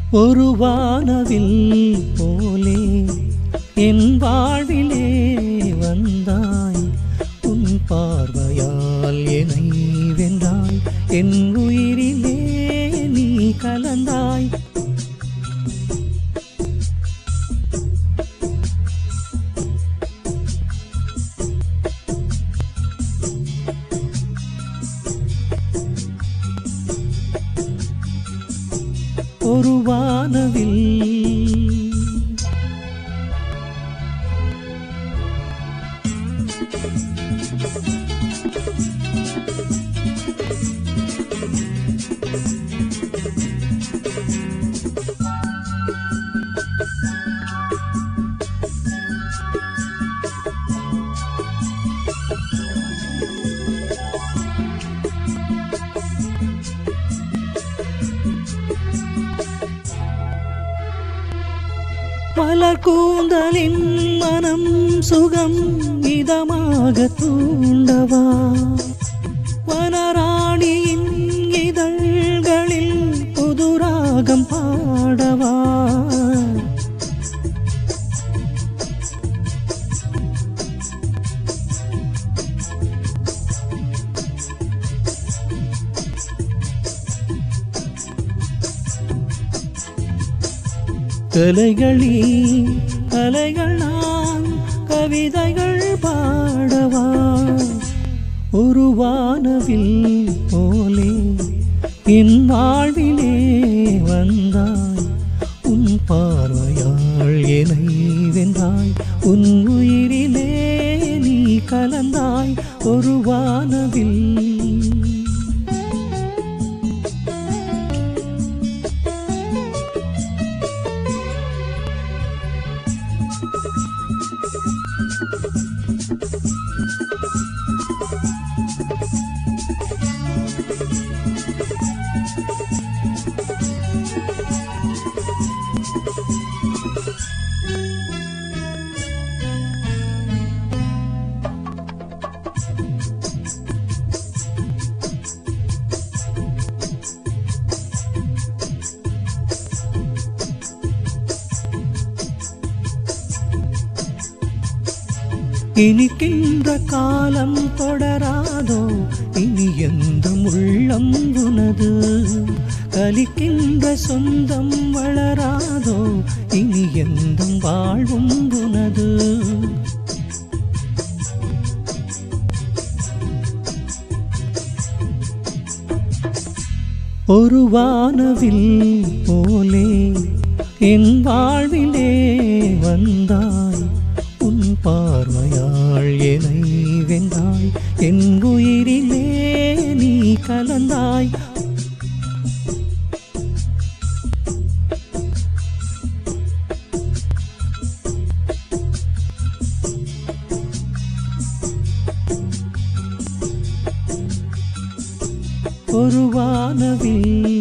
ஒரு வானவில் போலே என் வாழ்விலே வந்தாய். உன் பார்வையால் என்னை வென்றாய். என் உயிரிலே நீ கலந்தாய். ஒரு வானவில் மலர் கூந்தலின் மனம் சுகம் இதமாக தூண்டவா. வனராணியின் இதழ்களில் புதுராகம் பாடவா. கலைகளி கலைகள் நான் கவிதைகள் பாடவா. ஒரு வானவில் போலே என் வாழ்விலே வந்தாய். உன் பார்வையால் என்னை வென்றாய். உன் உயிரிலே நீ கலந்தாய். ஒரு வானவில் இனிக்கின்ற காலம் தொடராதோ. இனி எந்த உள்ளம் உனது. கலிக்கின்ற சொந்தம் வளராதோ. இனி எந்த வாழ்வும் உனது. ஒரு வானவில் போலே என் வாழ்விலே வந்தாய். உன் பார்வையால் என்னை வென்றாய். என் உயிரிலே நீ கலந்தாய். ஒரு வானவில்